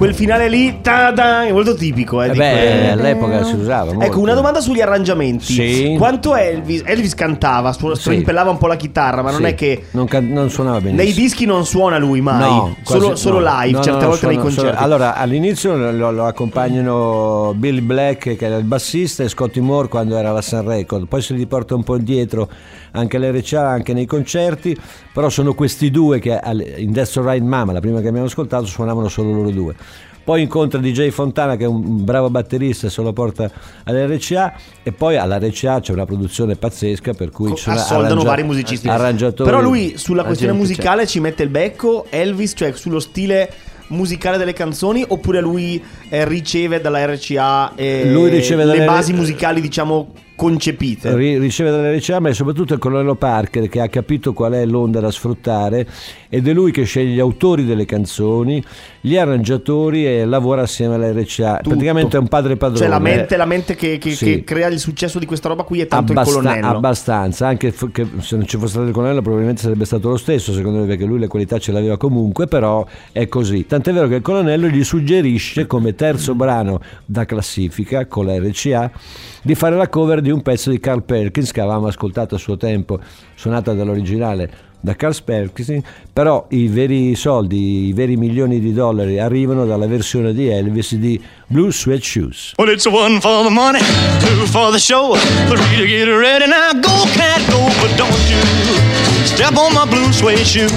quel finale lì è molto tipico. All'epoca si usava molto. Ecco, una domanda sugli arrangiamenti. Sì. Quanto Elvis cantava, strimpellava un po' la chitarra, ma non è che non suonava benissimo. nei dischi non suona lui mai, no, solo live, certe volte nei concerti. Allora, all'inizio lo accompagnano Billy Black, che era il bassista, e Scotty Moore quando era la Sun Record. Poi se li porta un po' indietro anche l'RCA, anche nei concerti, però sono questi due che in That's Alright Mama, la prima che abbiamo ascoltato, suonavano solo loro due. Poi incontra DJ Fontana, che è un bravo batterista, se lo porta all'RCA, e poi all'RCA c'è una produzione pazzesca, per cui assoldano vari musicisti, arrangiatori. Però lui sulla questione musicale ci mette il becco, Elvis, cioè sullo stile musicale delle canzoni, oppure lui riceve dalla RCA le basi musicali, diciamo, concepite. Riceve dalle RCA, ma è soprattutto il colonnello Parker che ha capito qual è l'onda da sfruttare, ed è lui che sceglie gli autori delle canzoni, gli arrangiatori, e lavora assieme alla RCA. Praticamente è un padre padrone. Cioè la mente che crea il successo di questa roba qui è tanto il colonnello. Abbastanza, anche che se non ci fosse stato il colonnello probabilmente sarebbe stato lo stesso, secondo me, perché lui le qualità ce l'aveva comunque, però è così. Tant'è vero che il colonnello gli suggerisce, come terzo brano da classifica con la RCA, di fare la cover di un pezzo di Carl Perkins che avevamo ascoltato a suo tempo, suonata dall'originale da Carl Perkins, però i veri soldi, i veri milioni di dollari arrivano dalla versione di Elvis di Blue Suede Shoes. Well, it's one for the money, two for the show, three to get ready. Now go, cat, go, but don't you step on my blue suede shoe.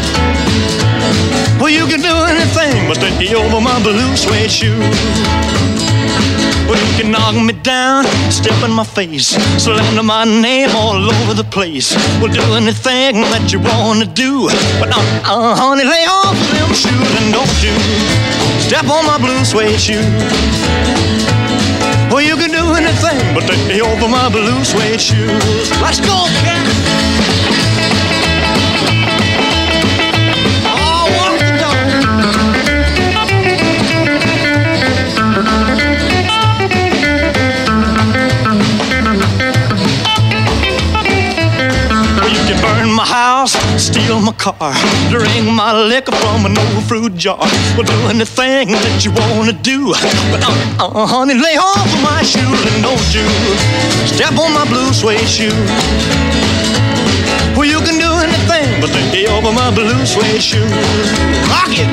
Well, you can do anything but stay over my blue suede shoe. Well, you can knock me down, step in my face, slander my name all over the place. Well, do anything that you wanna do, but honey, lay off them shoes and don't you step on my blue suede shoe. Well, you can do anything but take over my blue suede shoes. Let's go, cat. My house, steal my car, drink my liquor from an old fruit jar. Well, do anything that you wanna do, but honey, lay off of my shoes and don't you step on my blue suede shoe. Well, you can do anything but lay over my blue suede shoes. Rock it!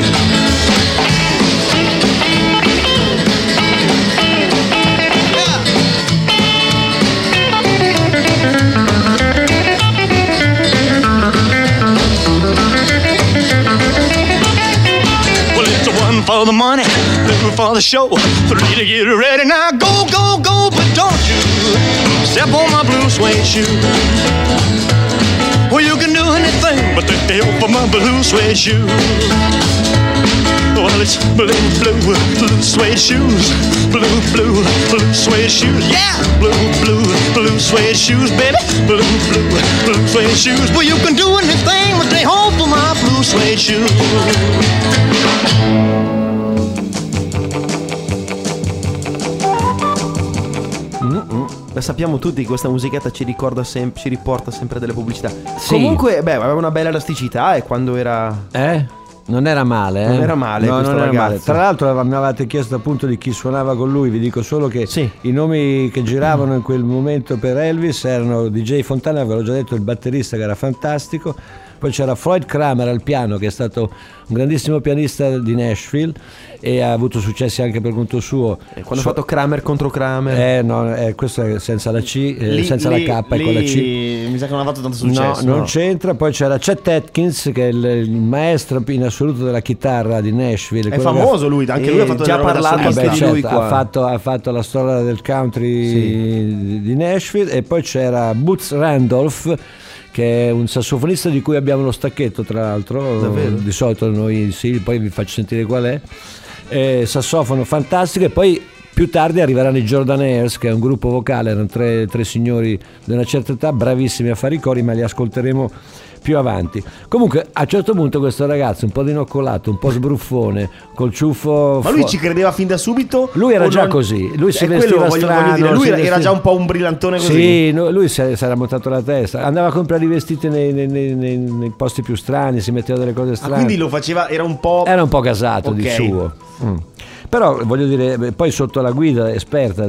For the money, two for the show, three to get ready. Now go, go, go, but don't you step on my blue suede shoe. Well, you can do anything but stay over my blue suede shoe. Well, it's blue, blue, blue suede shoes, blue, blue, blue suede shoes. Yeah, blue, blue, blue suede shoes, baby, blue, blue, blue suede shoes. Well, you can do anything but stay home for my blue suede shoes. La sappiamo tutti che questa musichetta ci riporta sempre delle pubblicità. Sì. Comunque, aveva una bella elasticità, e quando era... Non era male, Non era male, no, questo non ragazzo. era male. Tra l'altro mi avevate chiesto appunto di chi suonava con lui. Vi dico solo che i nomi che giravano in quel momento per Elvis erano DJ Fontana, ve l'ho già detto, il batterista che era fantastico. Poi c'era Floyd Kramer al piano, che è stato un grandissimo pianista di Nashville e ha avuto successi anche per conto suo. Quando ha fatto Kramer contro Kramer, questo è senza la C, senza la K e con la C. Mi sa che non ha fatto tanto successo. No, non c'entra. Poi c'era Chet Atkins, che è il maestro in assoluto della chitarra di Nashville. È famoso lui, anche lui ha fatto già parlato anche di lui qua. Ha fatto la storia del country di Nashville. E poi c'era Boots Randolph, che è un sassofonista di cui abbiamo lo stacchetto, tra l'altro. Davvero? Di solito noi poi vi faccio sentire qual è. Sassofono fantastico. E poi più tardi arriveranno i Jordanaires, che è un gruppo vocale, erano tre signori di una certa età, bravissimi a fare i cori, ma li ascolteremo più avanti. Comunque a un certo punto questo ragazzo un po' dinoccolato, un po' sbruffone, col ciuffo. Ma lui ci credeva fin da subito? Lui era già così, lui si vestiva strano. Voglio dire, lui era già un po' un brillantone così. Sì, lui si era montato la testa, andava a comprare i vestiti nei posti più strani, si metteva delle cose strane. Quindi lo faceva, era un po' gasato di suo. Però voglio dire, poi sotto la guida esperta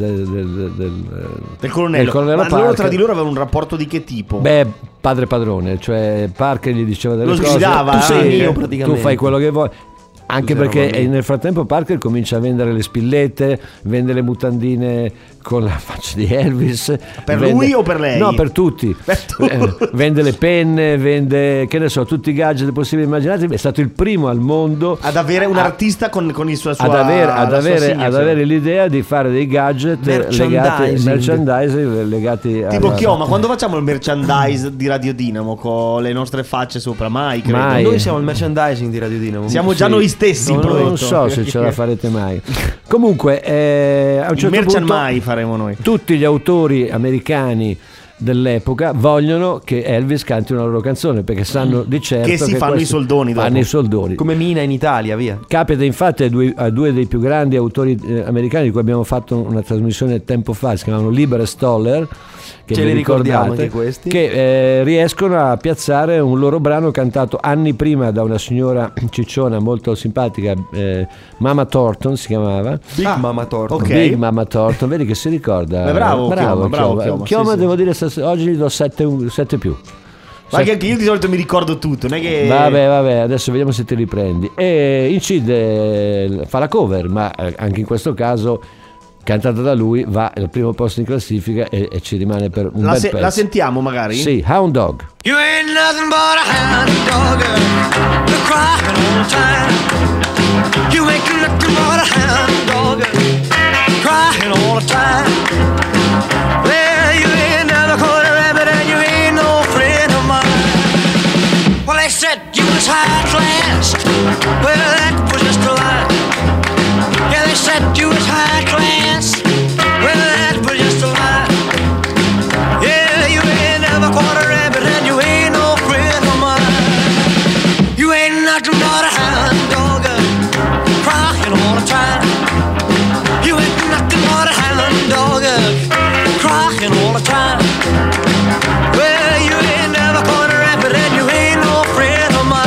del colonnello. Ma loro tra di loro avevano un rapporto di che tipo? Beh, padre padrone, cioè Parker gli diceva delle cose. Lo sgridava, tu sei mio praticamente. Tu fai quello che vuoi. Anche perché nel frattempo Parker comincia a vendere le spillette, vende le mutandine con la faccia di Elvis. Lui o per lei? No, per tutti. Vende le penne, vende, che ne so, tutti i gadget possibili e immaginati. È stato il primo al mondo ad avere un artista con il suo ad avere l'idea di fare dei gadget merchandising legati tipo Chioma, quando facciamo il merchandise di Radio Dinamo con le nostre facce sopra? Mai, credo. Noi siamo il merchandising di Radio Dinamo. Siamo già noi stessi. Non so se ce la farete mai. Comunque a un certo punto mai faremo noi. Tutti gli autori americani dell'epoca vogliono che Elvis canti una loro canzone, perché sanno di certo che si fanno i soldoni dopo. Fanno i soldoni. Come Mina in Italia, via. Capita infatti a due dei più grandi autori americani di cui abbiamo fatto una trasmissione tempo fa, si chiamano Lieber e Stoller, che ce li ricordiamo anche questi, che riescono a piazzare un loro brano cantato anni prima da una signora cicciona molto simpatica, Mama Thornton si chiamava. Mama Thornton. Okay. Big Mama Thornton, vedi che si ricorda. Bravo Chioma, sì, devo dire oggi gli do 7 più. Ma anche io di solito mi ricordo tutto, non è che... Vabbè, adesso vediamo se ti riprendi. E incide, fa la cover, ma anche in questo caso cantata da lui va al primo posto in classifica e ci rimane per un bel pezzo. La sentiamo magari? Sì, Hound Dog. You ain't nothing but a hound dog, you're crying all the time. You ain't nothing but a hound dog, crying all the time. Well, you ain't never caught a rabbit and you ain't no friend of mine. Well, they said you was high class, well, that was just a lie. Yeah, they said you was high class, well, that was just a lie. Yeah, you ain't never caught a rabbit and you ain't no friend of mine. You ain't nothing but a hound dog, crying all the time. You ain't nothing but a hound dog, crying all the time. Well, you ain't never caught a rabbit and you ain't no friend of mine.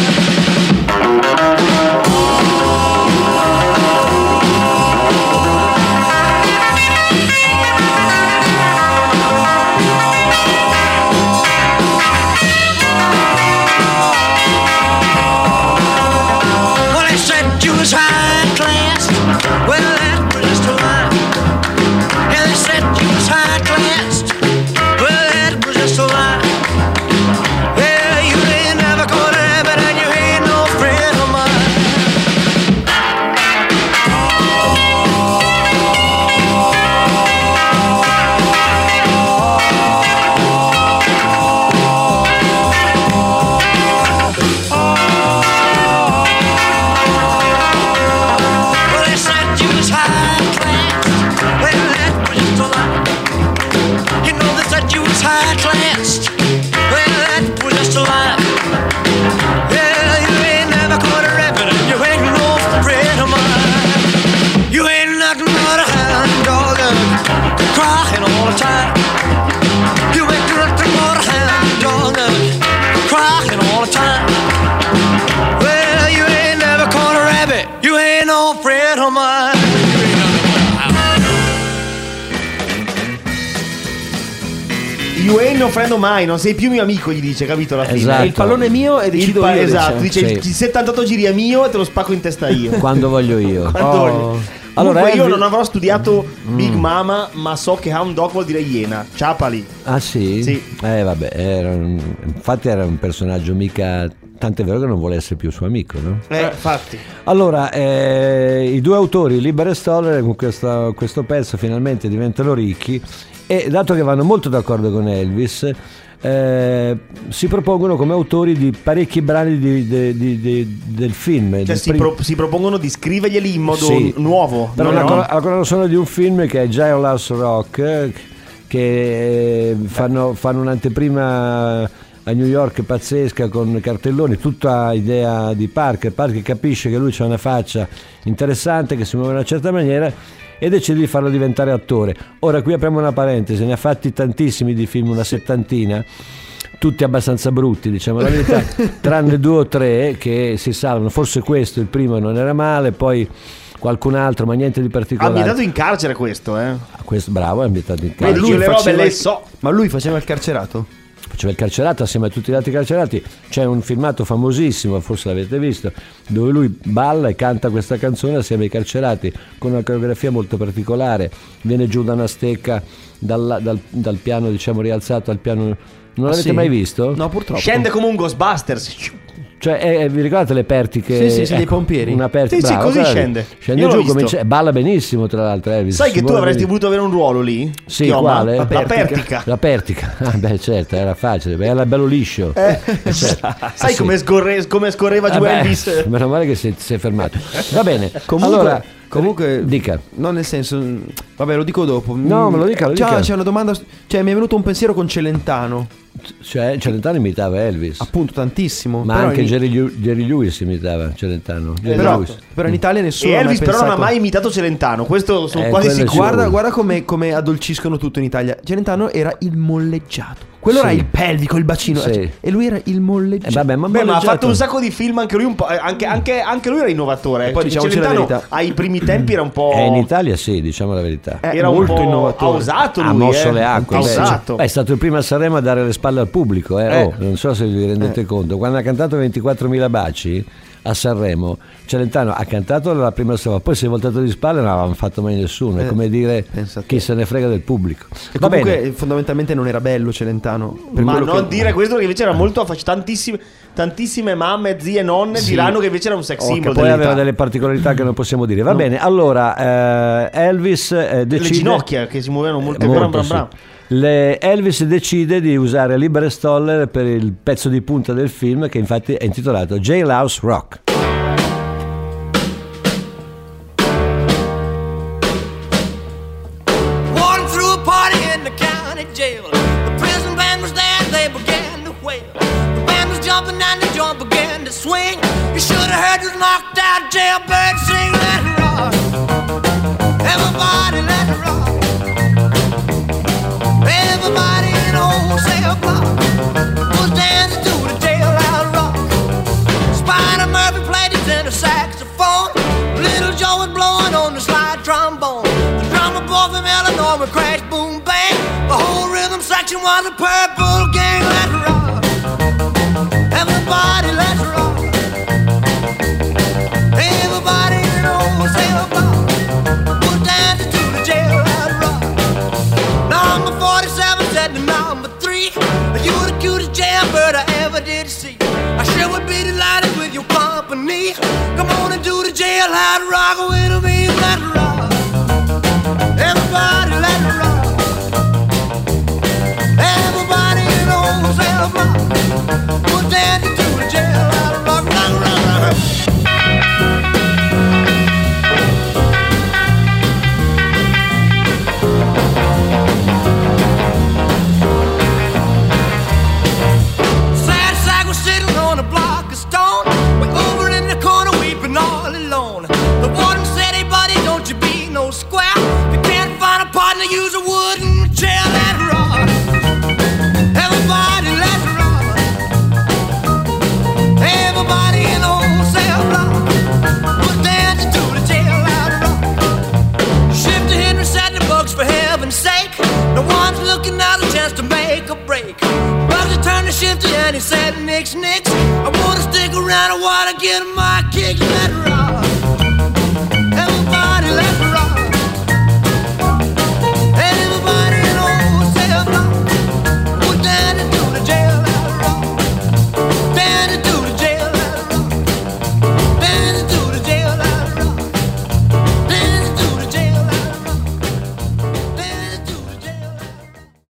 You ain't no friend of mine, non sei più mio amico, gli dice, capito alla fine. Esatto. Il pallone è mio e decido io. Esatto, dice Sì. il 78 giri è mio e te lo spacco in testa io. Quando voglio io. Quando voglio. Allora, Comunque io non avrò studiato Big Mama, ma so che Hound Dog vuol dire iena. Ciapali. Ah sì? Sì. Vabbè, infatti era un personaggio mica... Tant'è vero che non vuole essere più suo amico, no? Infatti. Allora, i due autori, Lieber e Stoller, con questo pezzo finalmente diventano ricchi e dato che vanno molto d'accordo con Elvis, si propongono come autori di parecchi brani del film. Cioè si propongono di scriverglieli in modo nuovo. Però la colonna sonora di un film che è Jailhouse Rock, che fanno un'anteprima a New York pazzesca con cartelloni, tutta idea di Parker capisce che lui c'ha una faccia interessante, che si muove in una certa maniera e decide di farlo diventare attore. Ora qui apriamo una parentesi, ne ha fatti tantissimi di film, una settantina, tutti abbastanza brutti, diciamo la verità, tranne 2 o 3 che si salvano, forse questo, il primo non era male, poi qualcun altro, ma niente di particolare. Ambientato in carcere questo, Questo, bravo, è ambientato in carcere. Vedi, le robe le so. Ma lui faceva il carcerato? Faceva il carcerato assieme a tutti gli altri carcerati. C'è un filmato famosissimo, forse l'avete visto, dove lui balla e canta questa canzone assieme ai carcerati con una coreografia molto particolare. Viene giù da una stecca dal piano, diciamo, rialzato al piano. Non l'avete mai visto? No, purtroppo. Scende come un Ghostbusters. Cioè, vi ricordate le pertiche? Sì, dei pompieri. Una sì, così scende. Scende giù, balla benissimo, tra l'altro. Elvis. Sai che tu avresti voluto avere un ruolo lì? Sì, quale? La pertica. La pertica. Ah, beh, certo, era facile, era bello liscio. Certo. Sai come scorreva giù Elvis? Meno male che si è fermato. Va bene. Comunque, dica. No, nel senso, vabbè, lo dico dopo. No, me lo dica. C'è una domanda, cioè mi è venuto un pensiero con Celentano. Cioè, Celentano imitava Elvis. Appunto, tantissimo. Ma però anche Jerry Lewis imitava Celentano. Però in Italia nessuno e ha mai Elvis pensato... però non ha mai imitato Celentano. Questo sono quasi sicuro. Guarda come addolciscono tutto in Italia. Celentano era il molleggiato. Quello era il pelvico, il bacino, sì. E lui era il molleggiato. Ma ha fatto un sacco di film, anche lui un po'. Anche lui era innovatore. E poi diciamoci Celentano, la verità, ai primi tempi era un po'. In Italia sì, diciamo la verità. Era molto un po' innovatore. Ha osato lui. Ha mosso le acque. È stato il primo a Sanremo a dare le spalle al pubblico. Non so se vi rendete conto. Quando ha cantato 24.000 baci a Sanremo, Celentano ha cantato la prima strofa, poi si è voltato di spalle e non avevano fatto mai nessuno. È come dire chi se ne frega del pubblico. E comunque fondamentalmente non era bello Celentano. Ma non dire questo, che invece era molto tantissime mamme, zie, nonne diranno che invece era un sex symbol. Poi aveva delle particolarità che non possiamo dire. Va bene, allora Elvis decide. Le ginocchia che si muovevano molto. Elvis decide di usare Lieber Stoller per il pezzo di punta del film, che infatti è intitolato Jailhouse Rock. Walking through a party in the county jail. The prison band was there and they began to wail. The band was jumping and the joint began to swing. You should have heard this knocked out jailbird sing. Let it rock. Everybody let it rock. Everybody in the wholesale block was dancing to the jailhouse rock. Spider Murphy played his tenor saxophone. Little Joe was blowing on the slide trombone. The drummer boy from Illinois would crash, boom, bang. The whole rhythm section was a purple gang. Let's rock. Everybody, let's rock. Everybody in the wholesale block was dancing to the jailhouse rock. Number 47 said to number 3, you were the cutest jailbird I ever did see. I sure would be delighted with your company. Come on and do the jailhouse rock with me. Let's rock. Everybody, let's rock. Everybody in the wholesale block was dancing to the jailhouse rock. Rock, rock, rock. Use a wooden chair, let's rock. Everybody, let's rock. Everybody in the wholesale block was dancing to the jailhouse rock. Shifty Henry said the books, for heaven's sake. No one's looking out a chance to make a break. Bugsy turned to Shifty and he said, Nix, I wanna stick around, I wanna get my kicks, let's rock.